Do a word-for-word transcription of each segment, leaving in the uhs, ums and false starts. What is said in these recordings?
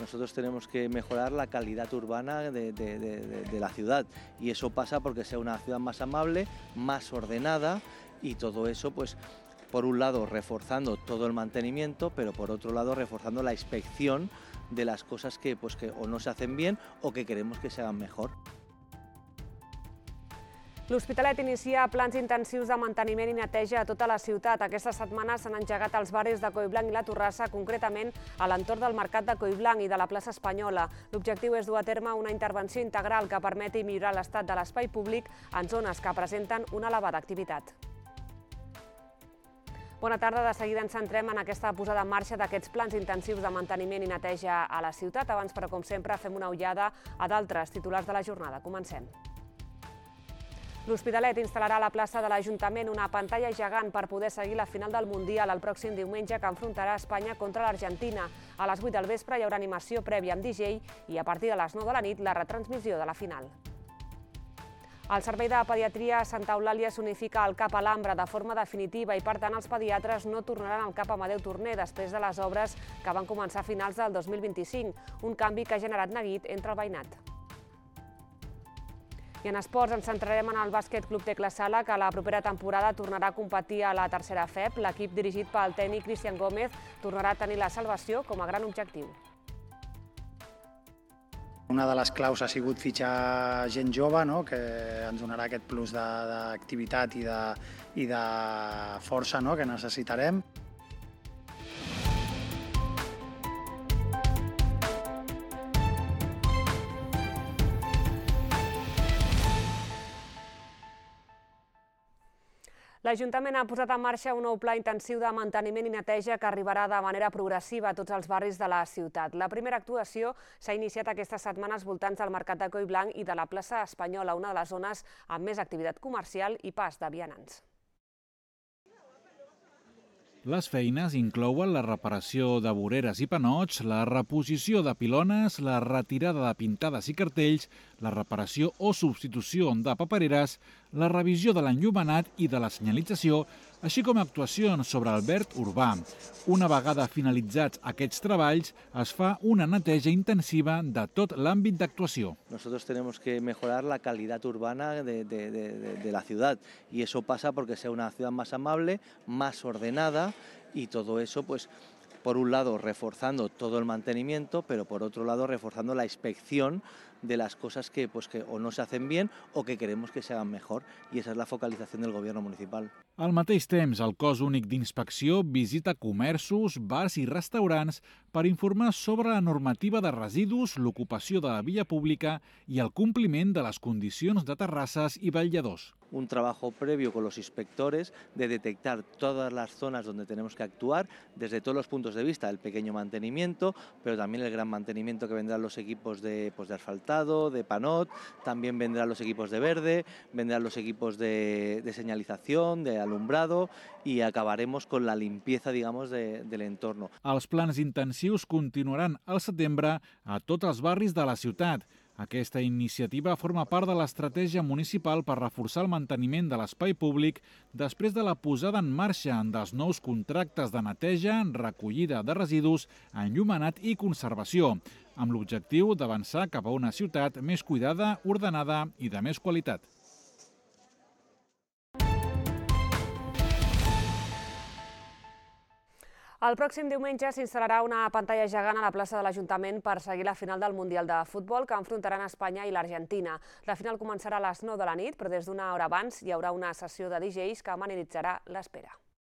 Nosotros tenemos que mejorar la calidad urbana de, de, de, de la ciudad, y eso pasa porque sea una ciudad más amable, más ordenada, y todo eso, pues, por un lado reforzando todo el mantenimiento, pero por otro lado reforzando la inspección de las cosas que, pues, que o no se hacen bien o que queremos que se hagan mejor. L'Hospitalet inicia plans intensius de manteniment i neteja a tota la ciutat. Aquesta setmana s'han engegat als barris de Collblanc i la Torrassa, concretament a l'entorn del Mercat de Collblanc i de la plaça Espanyola. L'objectiu és dur a terme una intervenció integral que permeti millorar l'estat de l'espai públic en zones que presenten una elevada activitat. Bona tarda, de seguida ens centrem en aquesta posada en marxa d'aquests plans intensius de manteniment i neteja a la ciutat. Abans, però, com sempre, fem una ullada a d'altres titulars de la jornada. Comencem. L'Hospitalet instal·larà a la plaça de l'Ajuntament una pantalla gegant per poder seguir la final del Mundial el pròxim diumenge, que enfrontarà Espanya contra l'Argentina. A les vuit del vespre hi haurà animació prèvia amb D J i a partir de les nou de la nit la retransmissió de la final. El Servei de Pediatria Santa Eulàlia s'unifica al CAP Alhambra de forma definitiva i, per tant, els pediatres no tornaran al CAP Amadeu Torner després de les obres que van començar a finals del dos mil vint-i-cinc, un canvi que ha generat neguit entre el veïnat. I en esports ens centrarem en el Bàsquet Club Tecla Sala, que la propera temporada tornarà a competir a la tercera F E P. L'equip dirigit pel tècnic Cristian Gómez tornarà a tenir la salvació com a gran objectiu. Una de les claus ha sigut fitxar gent jove, no?, que ens donarà aquest plus d'activitat i, de, i de força, no?, que necessitarem. L'Ajuntament ha posat en marxa un nou pla intensiu de manteniment i neteja que arribarà de manera progressiva a tots els barris de la ciutat. La primera actuació s'ha iniciat aquesta setmana als voltants del Mercat de Collblanc i de la plaça Espanyola, una de les zones amb més activitat comercial i pas de vianants. Les feines inclouen la reparació de voreres i panots, la reposició de pilones, la retirada de pintades i cartells, la reparació o substitució de papereres, la revisió de l'enllumenat i de la senyalització, així com actuacions sobre el verd urbà. Una vegada finalitzats aquests treballs, es fa una neteja intensiva de tot l'àmbit d'actuació. Nosotros tenemos que mejorar la calidad urbana de, de, de, de la ciudad, y eso pasa porque sea una ciudad más amable, más ordenada, y todo eso, pues, por un lado reforzando todo el mantenimiento, pero por otro lado reforzando la inspección de las cosas que, pues, que o no se hacen bien o que queremos que se hagan mejor, y esa es la focalización del gobierno municipal. Al mateix temps, el cos únic d'inspecció visita comerços, bars i restaurants per informar sobre la normativa de residus, l'ocupació de la via pública i el compliment de les condicions de terrasses i vetlladors. Un trabajo previo con los inspectores de detectar todas las zonas donde tenemos que actuar desde todos los puntos de vista, el pequeño mantenimiento, pero también el gran mantenimiento que vendrán los equipos de, pues, de asfaltado, de panot, también vendrán los equipos de verde, vendrán los equipos de, de señalización, de alumbrado, y acabaremos con la limpieza, digamos, de, del entorno. Els plans intensius continuaran al setembre a tots els barris de la ciutat. Aquesta iniciativa forma part de l'estratègia municipal per reforçar el manteniment de l'espai públic després de la posada en marxa dels nous contractes de neteja, recollida de residus, enllumenat i conservació, amb l'objectiu d'avançar cap a una ciutat més cuidada, ordenada i de més qualitat. El pròxim diumenge s'instal·larà una pantalla gegant a la plaça de l'Ajuntament per seguir la final del Mundial de Futbol que enfrontaran Espanya i l'Argentina. La final començarà a les nou de la nit, però des d'una hora abans hi haurà una sessió de D Js que amenitzarà l'espera.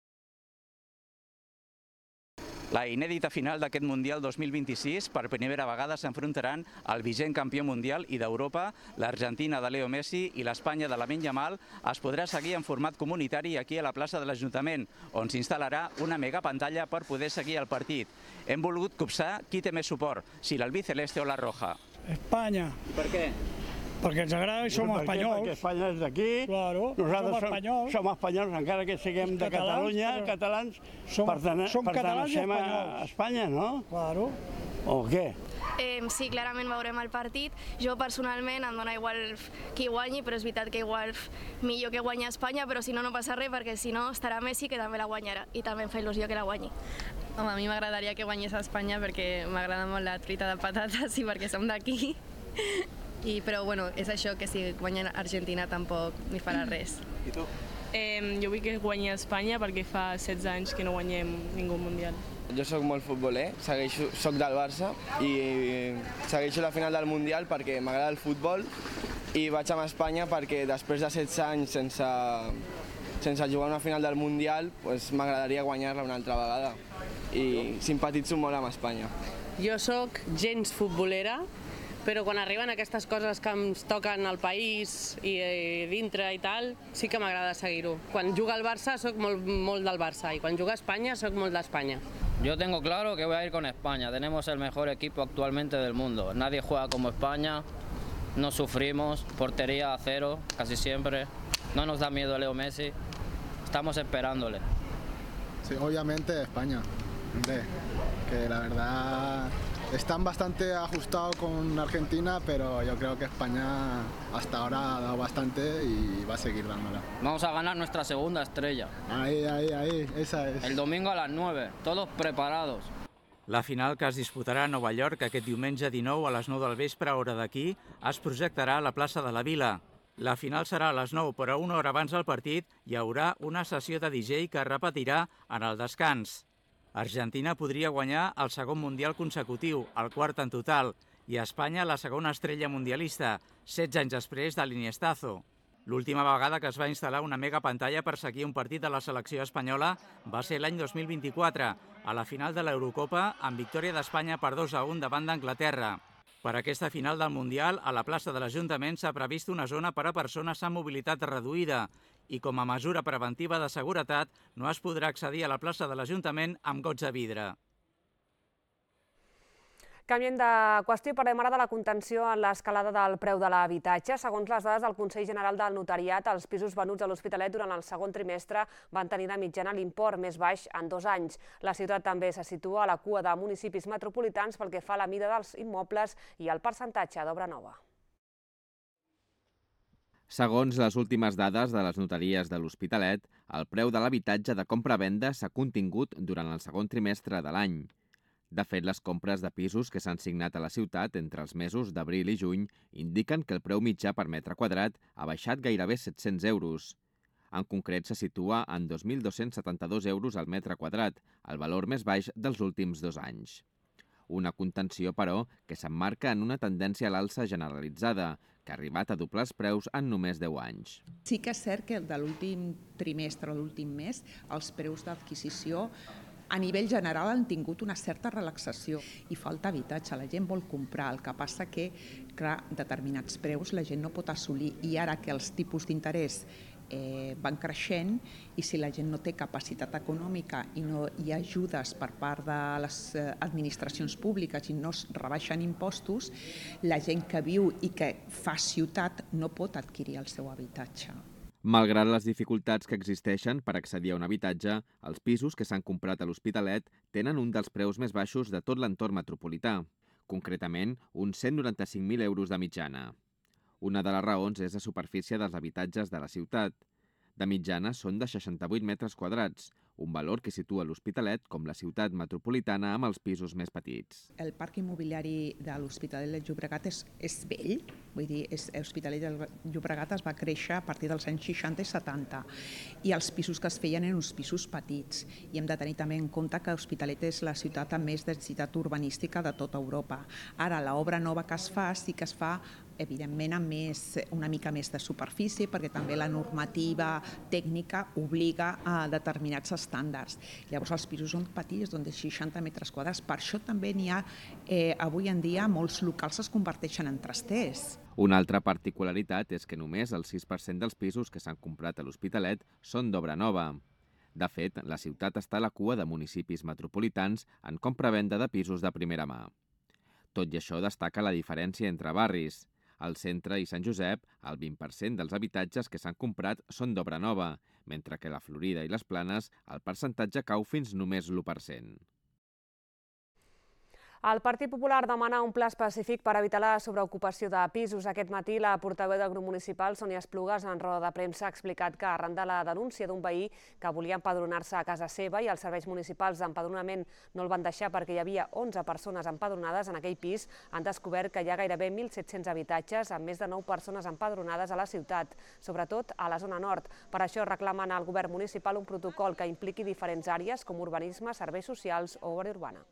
La inèdita final d'aquest Mundial dos mil vint-i-sis, per primera vegada s'enfrontaran el vigent campió mundial i d'Europa, l'Argentina de Leo Messi i l'Espanya de Lamine Yamal. Es podrà seguir en format comunitari aquí a la plaça de l'Ajuntament, on s'instal·larà una megapantalla per poder seguir el partit. Hem volgut copsar qui té més suport, si l'albiceleste o la roja. Espanya. I per què? Perquè ens agrada i som espanyols. Perquè Espanya és d'aquí, nosaltres som espanyols, encara que siguem de Catalunya, catalans, pertanecem a Espanya, no? Claro. O què? Eh, sí, clarament veurem el partit. Jo personalment em dona igual qui guanyi, però és veritat que igual millor que guanyi Espanya, però si no, no passa res, perquè si no estarà Messi, que també la guanyarà, i també em fa il·lusió que la guanyi. Home, a mi m'agradaria que guanyés Espanya perquè m'agrada molt la truita de patates i perquè som d'aquí. I, però bueno, és això, que si guanya Argentina tampoc m'hi farà res. I tu? Eh, jo vull que guanyi Espanya perquè fa setze anys que no guanyem ningú mundial. Jo sóc molt futboler, segueixo, soc del Barça i segueixo la final del Mundial perquè m'agrada el futbol i vaig amb Espanya perquè després de setze anys sense, sense jugar una final del Mundial pues, m'agradaria guanyar-la una altra vegada i simpatitzo molt amb Espanya. Jo sóc gens futbolera, però quan arriben aquestes coses que ens toquen al país i dintre i tal, sí que m'agrada seguir-ho. Quan juga el Barça soc molt, molt del Barça i quan juga Espanya soc molt d'Espanya. Yo tengo claro que voy a ir con España. Tenemos el mejor equipo actualmente del mundo. Nadie juega como España, no sufrimos, portería a cero casi siempre. No nos da miedo Leo Messi. Estamos esperándole. Sí, obviamente España. Hombre, que la verdad están bastante ajustados con Argentina, pero yo creo que España hasta ahora ha dado bastante y va a seguir dándola. Vamos a ganar nuestra segunda estrella. Ahí, ahí, ahí, esa es. El domingo a las nueve, todos preparados. La final, que es disputarà a Nova York aquest diumenge dinou a les nou del vespre, hora d'aquí, es projectarà a la plaça de la Vila. La final serà a les nou, però una hora abans del partit hi haurà una sessió de D J que es repetirà en el descans. Argentina podria guanyar el segon mundial consecutiu, el quart en total, i Espanya la segona estrella mundialista, setze anys després de l'Iniestazo. L'última vegada que es va instal·lar una mega pantalla per seguir un partit de la selecció espanyola va ser l'any dos mil vint-i-quatre, a la final de l'Eurocopa, amb victòria d'Espanya per dos a un davant d'Anglaterra. Per aquesta final del Mundial, a la plaça de l'Ajuntament s'ha previst una zona per a persones amb mobilitat reduïda i com a mesura preventiva de seguretat no es podrà accedir a la plaça de l'Ajuntament amb gots de vidre. Canviem de qüestió i parlem ara de la contenció en l'escalada del preu de l'habitatge. Segons les dades del Consell General del Notariat, els pisos venuts a l'Hospitalet durant el segon trimestre van tenir de mitjana l'import més baix en dos anys. La ciutat també se situa a la cua de municipis metropolitans pel que fa a la mida dels immobles i al percentatge d'obra nova. Segons les últimes dades de les notaries de l'Hospitalet, el preu de l'habitatge de compra-venda s'ha contingut durant el segon trimestre de l'any. De fet, les compres de pisos que s'han signat a la ciutat entre els mesos d'abril i juny indiquen que el preu mitjà per metre quadrat ha baixat gairebé set-cents euros. En concret, se situa en dos mil dos-cents setanta-dos euros al metre quadrat, el valor més baix dels últims dos anys. Una contenció, però, que s'emmarca en una tendència a l'alça generalitzada, que ha arribat a doblar els preus en només deu anys. Sí que és cert que de l'últim trimestre o l'últim mes els preus d'adquisició a nivell general han tingut una certa relaxació i falta habitatge, la gent vol comprar, el que passa que, clar, determinats preus la gent no pot assolir i ara que els tipus d'interès eh, van creixent i si la gent no té capacitat econòmica i no hi ha ajudes per part de les administracions públiques i no es rebaixen impostos, la gent que viu i que fa ciutat no pot adquirir el seu habitatge. Malgrat les dificultats que existeixen per accedir a un habitatge, els pisos que s'han comprat a l'Hospitalet tenen un dels preus més baixos de tot l'entorn metropolità, concretament uns cent noranta-cinc mil euros de mitjana. Una de les raons és la superfície dels habitatges de la ciutat. De mitjana són de seixanta-vuit metres quadrats, un valor que situa l'Hospitalet com la ciutat metropolitana amb els pisos més petits. El parc immobiliari de l'Hospitalet de Llobregat és, és vell, vull dir, l'Hospitalet de Llobregat es va créixer a partir dels anys seixanta i setanta i els pisos que es feien eren uns pisos petits i hem de tenir també en compte que l'Hospitalet és la ciutat amb més densitat urbanística de tota Europa. Ara, l'obra nova que es fa sí que es fa evidentment amb més, una mica més de superfície perquè també la normativa tècnica obliga a determinats estàndards. Llavors els pisos són petits, doncs de seixanta metres quadrats. Per això també n'hi ha, eh, avui en dia, molts locals es converteixen en trasters. Una altra particularitat és que només el sis per cent dels pisos que s'han comprat a l'Hospitalet són d'obra nova. De fet, la ciutat està a la cua de municipis metropolitans en compra-venda de pisos de primera mà. Tot i això destaca la diferència entre barris. Al centre i Sant Josep, el vint per cent dels habitatges que s'han comprat són d'obra nova, mentre que a la Florida i les Planes el percentatge cau fins només l'u per cent. El Partit Popular demana un pla específic per evitar la sobreocupació de pisos. Aquest matí, la portaveu del grup municipal, Sònia Esplugues, en roda de premsa, ha explicat que arran de la denúncia d'un veí que volia empadronar-se a casa seva i els serveis municipals d'empadronament no el van deixar perquè hi havia onze persones empadronades en aquell pis, han descobert que hi ha gairebé mil set-cents habitatges amb més de nou persones empadronades a la ciutat, sobretot a la zona nord. Per això reclamen al govern municipal un protocol que impliqui diferents àrees com urbanisme, serveis socials o àrea urbana.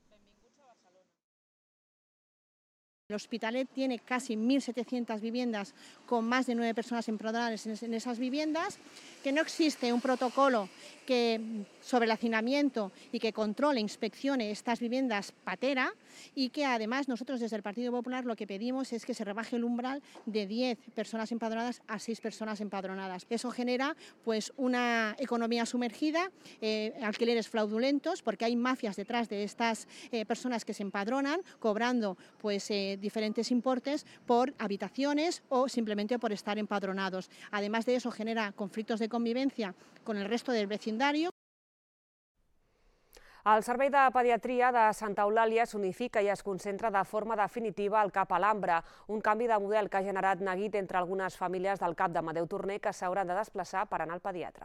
El Hospitalet tiene casi mil setecientas viviendas con más de nueve personas empadronadas en esas viviendas, que no existe un protocolo que, sobre el hacinamiento y que controle, inspeccione estas viviendas patera y que además nosotros desde el Partido Popular lo que pedimos es que se rebaje el umbral de diez personas empadronadas a seis personas empadronadas. Eso genera pues una economía sumergida, eh, alquileres fraudulentos, porque hay mafias detrás de estas eh, personas que se empadronan, cobrando pues eh, diferentes importes por habitaciones o simplemente por estar empadronados. Además de eso genera conflictos de convivencia con el resto del vecindario. El Servei de Pediatria de Santa Eulàlia s'unifica i es concentra de forma definitiva al CAP Alhambra, un canvi de model que ha generat neguit entre algunes famílies del CAP d'Amadeu Torner que s'hauran de desplaçar per anar al pediatre.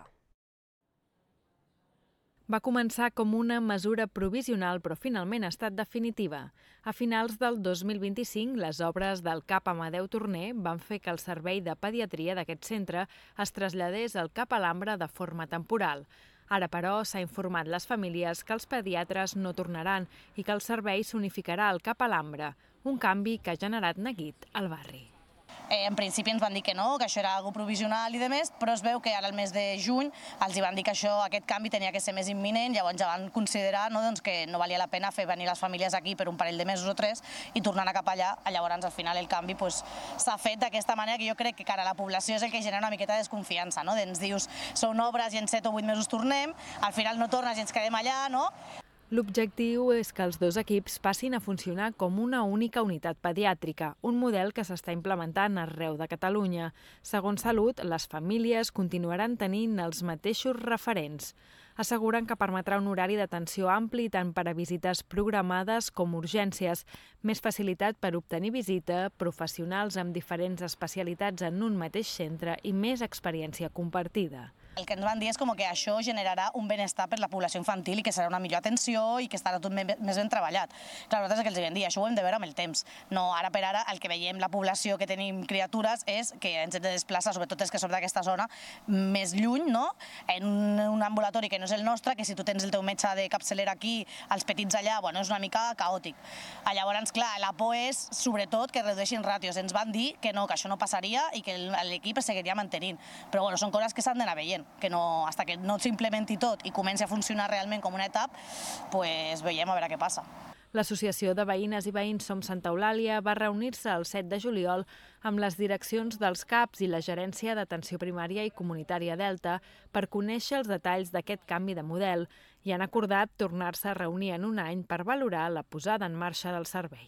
Va començar com una mesura provisional, però finalment ha estat definitiva. A finals del dos mil vint-i-cinc, les obres del CAP Amadeu Torner van fer que el servei de pediatria d'aquest centre es traslladés al CAP Alhambra de forma temporal. Ara, però, s'ha informat les famílies que els pediatres no tornaran i que el servei s'unificarà al CAP Alhambra, un canvi que ha generat neguit al barri. En principi ens van dir que no, que això era algo provisional i demés, però es veu que ara al mes de juny els van dir que això, aquest canvi tenia que ser més imminent, llavors ja van considerar que no valia la pena fer venir les famílies aquí per un parell de mesos o tres i tornar cap allà. Llavors al final el canvi s'ha fet d'aquesta manera que jo crec que cara a la població és el que genera una miqueta de desconfiança. Ens dius, són obres i en set o vuit mesos tornem, al final no tornes i ens quedem allà, no? L'objectiu és que els dos equips passin a funcionar com una única unitat pediàtrica, un model que s'està implementant arreu de Catalunya. Segons Salut, les famílies continuaran tenint els mateixos referents. Asseguren que permetrà un horari d'atenció ampli tant per a visites programades com urgències, més facilitat per obtenir visita, professionals amb diferents especialitats en un mateix centre i més experiència compartida. El que ens van dir és que això generarà un benestar per la població infantil i que serà una millor atenció i que estarà tot més ben treballat. Clar, nosaltres el que els vam dir, això ho hem de veure amb el temps. No, ara per ara el que veiem la població que tenim criatures és que ens hem de desplaçar, sobretot els que som d'aquesta zona, més lluny, no? En un ambulatori que no és el nostre, que si tu tens el teu metge de capçalera aquí, els petits allà, bueno, és una mica caòtic. Llavors, clar, la por és, sobretot, que redueixin ràtios. Ens van dir que no, que això no passaria i que l'equip es seguiria mantenint. Però, bueno, són coses que s'han d'anar veient, que no, hasta que no s'implementi tot i comenci a funcionar realment com una etapa, pues veiem a veure què passa. L'Associació de Veïnes i Veïns Som Santa Eulàlia va reunir-se el set de juliol amb les direccions dels CAPs i la Gerència d'Atenció Primària i Comunitària Delta per conèixer els detalls d'aquest canvi de model i han acordat tornar-se a reunir en un any per valorar la posada en marxa del servei.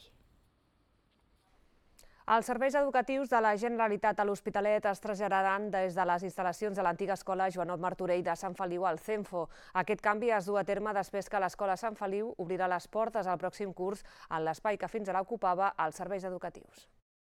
Els serveis educatius de la Generalitat a l'Hospitalet es traslladaran des de les instal·lacions de l'antiga escola Joanot Martorell de Sant Feliu al CENFO. Aquest canvi es du a terme després que l'escola Sant Feliu obrirà les portes al pròxim curs en l'espai que fins ara ocupava els serveis educatius.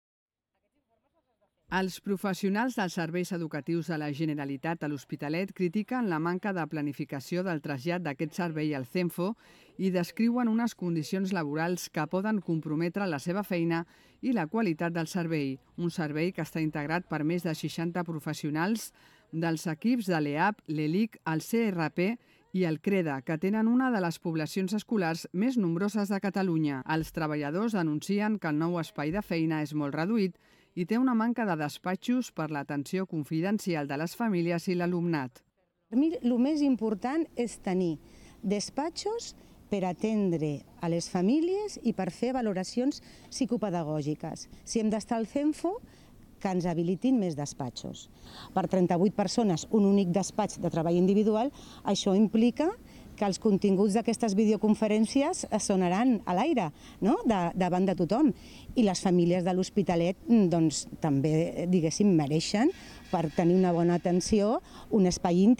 Els professionals dels serveis educatius de la Generalitat a l'Hospitalet critiquen la manca de planificació del trasllat d'aquest servei al CENFO i descriuen unes condicions laborals que poden comprometre la seva feina i la qualitat del servei. Un servei que està integrat per més de seixanta professionals dels equips de l'E A P, l'E L I C, el C R P i el CREDA, que tenen una de les poblacions escolars més nombroses de Catalunya. Els treballadors denuncien que el nou espai de feina és molt reduït i té una manca de despatxos per l'atenció confidencial de les famílies i l'alumnat. Per mi el més important és tenir despatxos per atendre a les famílies i per fer valoracions psicopedagògiques. Si hem d'estar al CENFO, que ens habilitin més despatxos. Per trenta-vuit persones, un únic despatx de treball individual, això implica que els continguts d'aquestes videoconferències sonaran a l'aire, no? Davant de tothom. I les famílies de l'Hospitalet doncs, també, diguéssim, mereixen, per tenir una bona atenció, un espai íntim.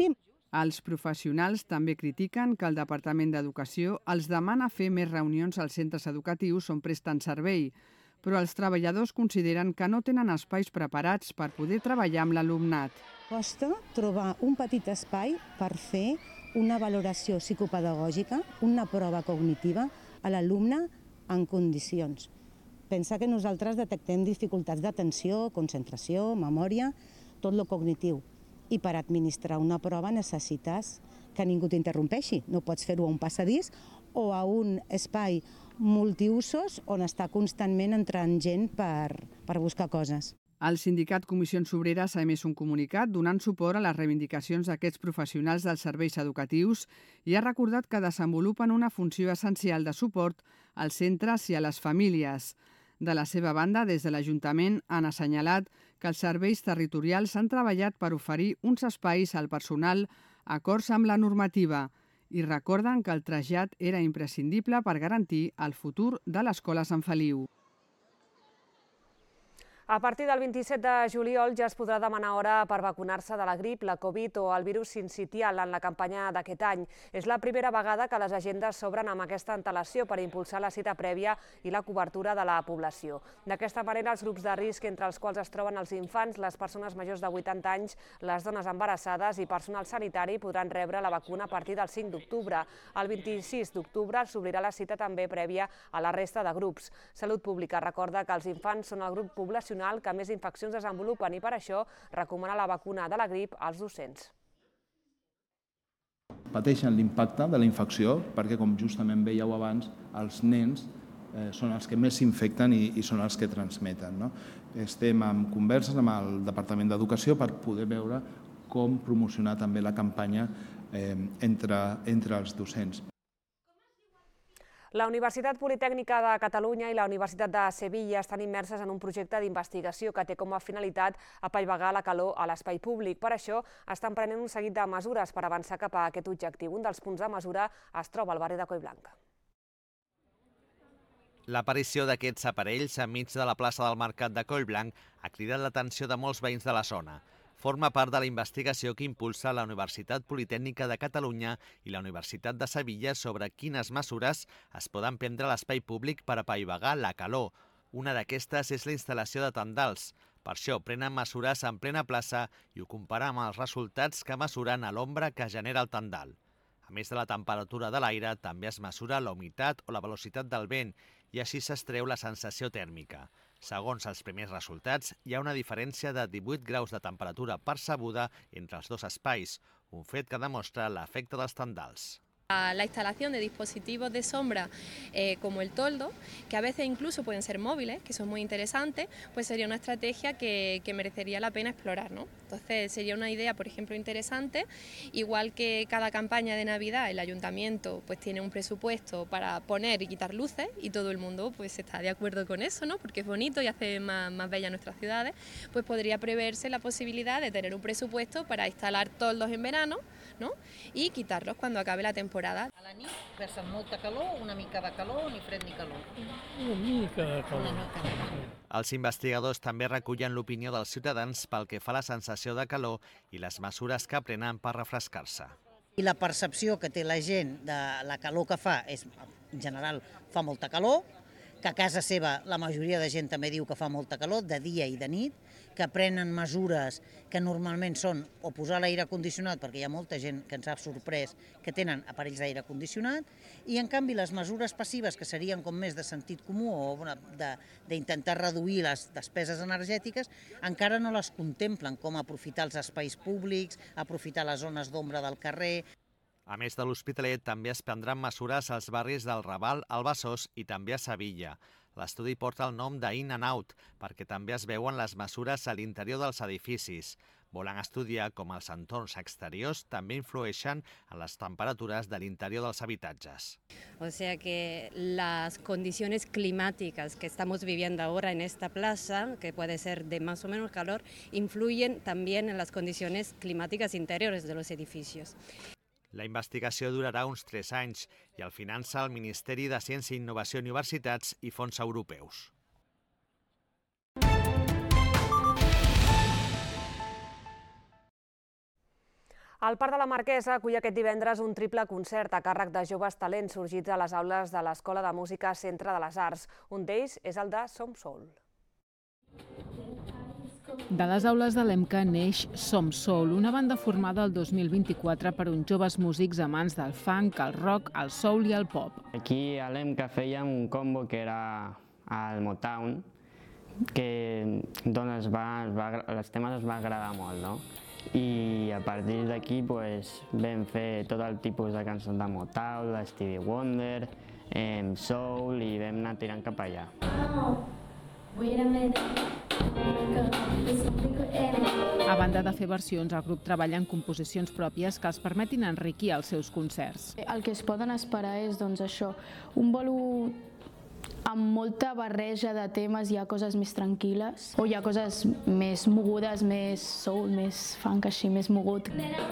Els professionals també critiquen que el Departament d'Educació els demana fer més reunions als centres educatius on presten servei, però els treballadors consideren que no tenen espais preparats per poder treballar amb l'alumnat. Costa trobar un petit espai per fer una valoració psicopedagògica, una prova cognitiva a l'alumne en condicions. Pensa que nosaltres detectem dificultats d'atenció, concentració, memòria, tot lo cognitiu. I per administrar una prova necessites que ningú t'interrompeixi. No pots fer-ho a un passadís o a un espai multiusos on està constantment entrant gent per, per buscar coses. El sindicat Comissions Obreres ha emès un comunicat donant suport a les reivindicacions d'aquests professionals dels serveis educatius i ha recordat que desenvolupen una funció essencial de suport als centres i a les famílies. De la seva banda, des de l'Ajuntament han assenyalat que els serveis territorials han treballat per oferir uns espais al personal acords amb la normativa i recorden que el trasllat era imprescindible per garantir el futur de l'Escola Sant Feliu. A partir del vint-i-set de juliol ja es podrà demanar hora per vacunar-se de la grip, la Covid o el virus sincitial en la campanya d'aquest any. És la primera vegada que les agendes s'obren amb aquesta antelació per impulsar la cita prèvia i la cobertura de la població. D'aquesta manera, els grups de risc, entre els quals es troben els infants, les persones majors de vuitanta anys, les dones embarassades i personal sanitari podran rebre la vacuna a partir del cinc d'octubre. El vint-i-sis d'octubre s'obrirà la cita també prèvia a la resta de grups. Salut Pública recorda que els infants són el grup poblacional que més infeccions desenvolupen i per això recomana la vacuna de la grip als docents. Pateixen l'impacte de la infecció perquè, com justament veieu abans, els nens eh, són els que més s'infecten i, i són els que transmeten. No? Estem en converses amb el Departament d'Educació per poder veure com promocionar també la campanya eh, entre, entre els docents. La Universitat Politècnica de Catalunya i la Universitat de Sevilla estan immerses en un projecte d'investigació que té com a finalitat apaivagar la calor a l'espai públic. Per això estan prenent un seguit de mesures per avançar cap a aquest objectiu. Un dels punts de mesura es troba al barri de Collblanc. L'aparició d'aquests aparells enmig de la plaça del Mercat de Collblanc ha cridat l'atenció de molts veïns de la zona. Forma part de la investigació que impulsa la Universitat Politècnica de Catalunya i la Universitat de Sevilla sobre quines mesures es poden prendre a l'espai públic per apaivagar la calor. Una d'aquestes és la instal·lació de tendals. Per això prenen mesures en plena plaça i ho comparen amb els resultats que mesuren a l'ombra que genera el tendal. A més de la temperatura de l'aire, també es mesura la humitat o la velocitat del vent i així s'extreu la sensació tèrmica. Segons els primers resultats, hi ha una diferència de divuit graus de temperatura percebuda entre els dos espais, un fet que demostra l'efecte dels tendals. La instalación de dispositivos de sombra eh, como el toldo, que a veces incluso pueden ser móviles, que son muy interesantes, pues sería una estrategia que, que merecería la pena explorar, ¿no? Entonces sería una idea, por ejemplo, interesante, igual que cada campaña de Navidad el Ayuntamiento pues tiene un presupuesto para poner y quitar luces y todo el mundo pues está de acuerdo con eso, ¿no? Porque es bonito y hace más, más bellas nuestras ciudades, pues podría preverse la posibilidad de tener un presupuesto para instalar toldos en verano, ¿no? Y quitarlos cuando acabe la temporada. A la nit percen molta calor, una mica de calor, ni fred ni calor. Una mica de calor. Una mica de calor. Els investigadors també recullen l'opinió dels ciutadans pel que fa a la sensació de calor i les mesures que prenen per refrescar-se. I la percepció que té la gent de la calor que fa és, en general, fa molta calor, que a casa seva la majoria de gent també diu que fa molta calor, de dia i de nit, que prenen mesures que normalment són o posar l'aire condicionat, perquè hi ha molta gent que ens ha sorprès que tenen aparells d'aire condicionat, i en canvi les mesures passives, que serien com més de sentit comú o d'intentar reduir les despeses energètiques, encara no les contemplen, com aprofitar els espais públics, aprofitar les zones d'ombra del carrer. A més de l'Hospitalet, també es prendran mesures als barris del Raval, al Besòs i també a Sevilla. L'estudi porta el nom d'In and Out, perquè també es veuen les mesures a l'interior dels edificis. Volen estudiar com els entorns exteriors també influeixen en las temperaturas del interior de los habitatges. O sea que las condiciones climáticas que estamos viviendo ahora en esta plaza, que puede ser de más o menos calor, influyen también en las condiciones climáticas interiores de los edificios. La investigació durarà uns tres anys i el finança el Ministeri de Ciència, Innovació, Universitats i Fons Europeus. El Parc de la Marquesa acull aquest divendres un triple concert a càrrec de joves talents sorgits a les aules de l'Escola de Música Centre de les Arts. Un d'ells és el de Som Soul. De les aules de l'E M C A neix Som Soul, una banda formada el dos mil vint-i-quatre per uns joves músics amants del funk, el rock, el soul i el pop. Aquí a l'E M C A fèiem un combo que era el Motown, que doncs, es va, es va, els temes es va agradar molt, no? I a partir d'aquí pues, vam fer tot el tipus de cançons de Motown, de Stevie Wonder, eh, soul, i vam anar tirant cap allà. A banda de fer versions, el grup treballa en composicions pròpies que els permetin enriquir els seus concerts. El que es poden esperar és doncs, això, un bolo amb molta barreja de temes. Hi ha coses més tranquil·les o hi ha coses més mogudes, més soul, més funk, així, més mogut.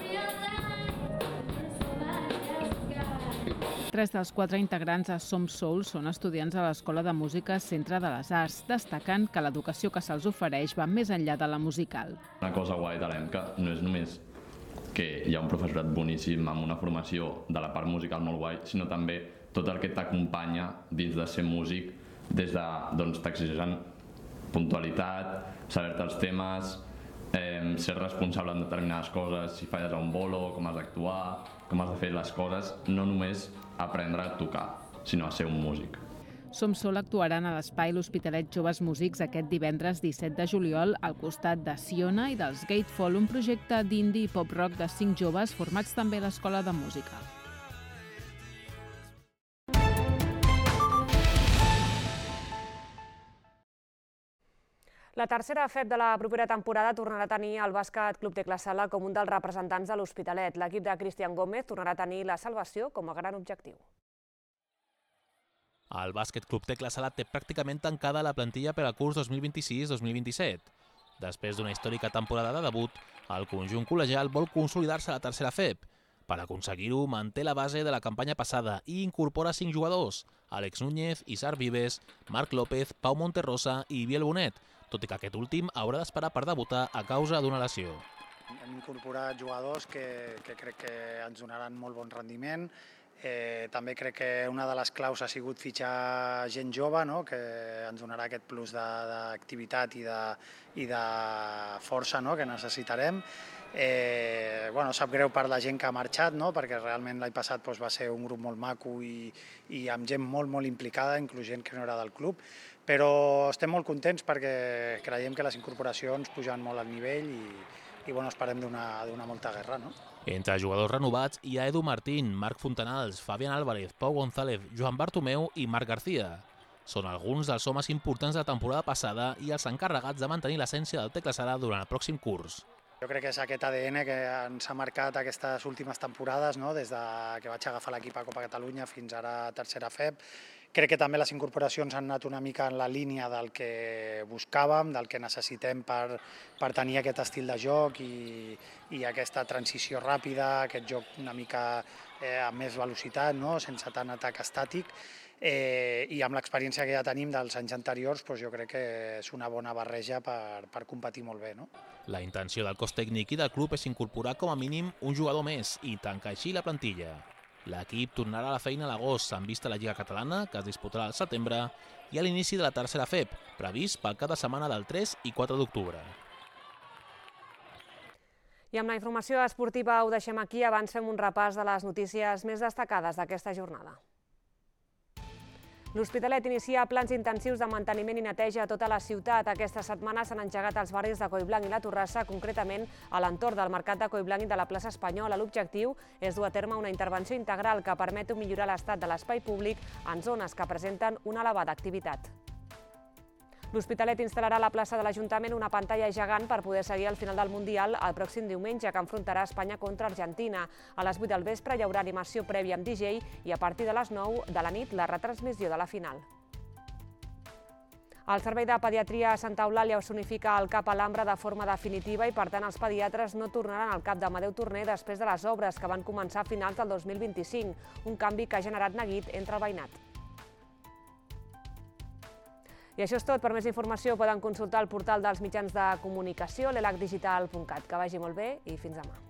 Tres dels quatre integrants de Som Soul són estudiants a l'Escola de Música Centre de les Arts, destacant que l'educació que se'ls ofereix va més enllà de la musical. Una cosa guai de l'E M C A no és només que hi ha un professorat boníssim amb una formació de la part musical molt guai, sinó també tot el que t'acompanya dins de ser músic, des de, doncs, t'exigeixen puntualitat, saber-te els temes, eh, ser responsable en determinades coses, si falles a un bolo, com has d'actuar, com has de fer les coses, no només aprendre a tocar, sinó a ser un músic. Som Soul actuaran a l'espai L'Hospitalet Joves Músics aquest divendres disset de juliol al costat de Siona i dels Gatefall, un projecte d'indie i pop-rock de cinc joves formats també a l'Escola de Música. La tercera F E P de la propera temporada tornarà a tenir el Bàsquet Club Tecla Sala com un dels representants de l'Hospitalet. L'equip de Cristian Gómez tornarà a tenir la salvació com a gran objectiu. El Bàsquet Club Tecla Sala té pràcticament tancada la plantilla per al curs dos mil vint-i-sis dos mil vint-i-set. Després d'una històrica temporada de debut, el conjunt col·legial vol consolidar-se a la tercera F E P. Per aconseguir-ho, manté la base de la campanya passada i incorpora cinc jugadors: Àlex Núñez, Isar Vives, Marc López, Pau Monterrosa i Biel Bonet, tot i que aquest últim haurà d'esperar per debutar a causa d'una lesió. Hem incorporat jugadors que, que crec que ens donaran molt bon rendiment. Eh, també crec que una de les claus ha sigut fitxar gent jove, no? Que ens donarà aquest plus d'activitat i, de, i de força, no? Que necessitarem. Eh, bueno, sap greu per la gent que ha marxat, no? Perquè realment l'any passat doncs, va ser un grup molt maco i, i amb gent molt, molt implicada, inclús gent que no era del club, però estem molt contents perquè creiem que les incorporacions pugen molt al nivell i, i bueno, esperem donar molta guerra, no? Entre jugadors renovats hi ha Edu Martín, Marc Fontanals, Fabián Álvarez, Pau González, Joan Bartomeu i Marc García. Són alguns dels homes importants de la temporada passada i els encarregats de mantenir l'essència del Tecla Sala durant el pròxim curs. Jo crec que és aquest A D N que ens ha marcat aquestes últimes temporades, no? Des de que vaig agafar l'equip a Copa Catalunya fins ara a tercera F E P. Crec que també les incorporacions han anat una mica en la línia del que buscàvem, del que necessitem per, per tenir aquest estil de joc i, i aquesta transició ràpida, aquest joc una mica eh, amb més velocitat, no? Sense tant atac estàtic. Eh, I amb l'experiència que ja tenim dels anys anteriors, doncs jo crec que és una bona barreja per, per competir molt bé, no? La intenció del cos tècnic i del club és incorporar com a mínim un jugador més i tancar així la plantilla. L'equip tornarà a la feina a l'agost amb vista a la Lliga Catalana, que es disputarà al setembre, i a l'inici de la tercera F E P, previst pel cap de setmana del tres i quatre d'octubre. I amb la informació esportiva ho deixem aquí. Abans fem un repàs de les notícies més destacades d'aquesta jornada. L'Hospitalet inicia plans intensius de manteniment i neteja a tota la ciutat. Aquesta setmana s'han engegat els barris de Collblanc i la Torrassa, concretament a l'entorn del Mercat de Collblanc i de la plaça Espanyola. L'objectiu és dur a terme una intervenció integral que permeti millorar l'estat de l'espai públic en zones que presenten una elevada activitat. L'Hospitalet instal·larà a la plaça de l'Ajuntament una pantalla gegant per poder seguir el final del Mundial el pròxim diumenge, que enfrontarà Espanya contra Argentina. A les vuit del vespre hi haurà animació prèvia amb D J i a partir de les nou de la nit la retransmissió de la final. El Servei de Pediatria a Santa Eulàlia personifica el cap Alhambra de forma definitiva i, per tant, els pediatres no tornaran al cap d'Amadeu Torner després de les obres que van començar a finals del dos mil vint-i-cinc, un canvi que ha generat neguit entre el veïnat. I això és tot. Per més informació poden consultar el portal dels mitjans de comunicació, l'elac digital punt cat. Que vagi molt bé i fins demà.